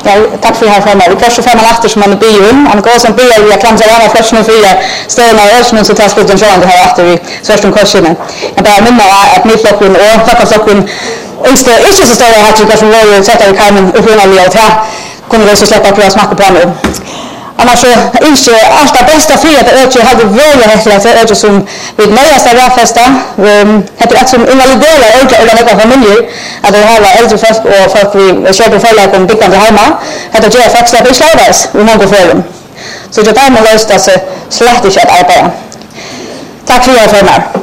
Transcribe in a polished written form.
Ja, tack för det här för mig. Vi kanske får man efter som man är bion. Om går som bion, jag klamsar gärna först nu för stöden av ösnen så tar spilten sjön det här efter vi svärst om kursen. Jag bara minna att mittlocken och fackaflocken inte så stora här tycker som var ju sätta i karmen upprunnaliga och här kunde vi så släppa på att smaka på nu. Annars så inte allt det bästa för att öka hade välja att öka som vid nöjaste rättfästa. Det är som invaliderar olika familjer att det har äldre folk och folk vi köper förlag om byggande hemma. Det gör faktiskt att vi slävas i många förum. Så det där med löst alltså slett inte att arbeta. Tack för er för mig.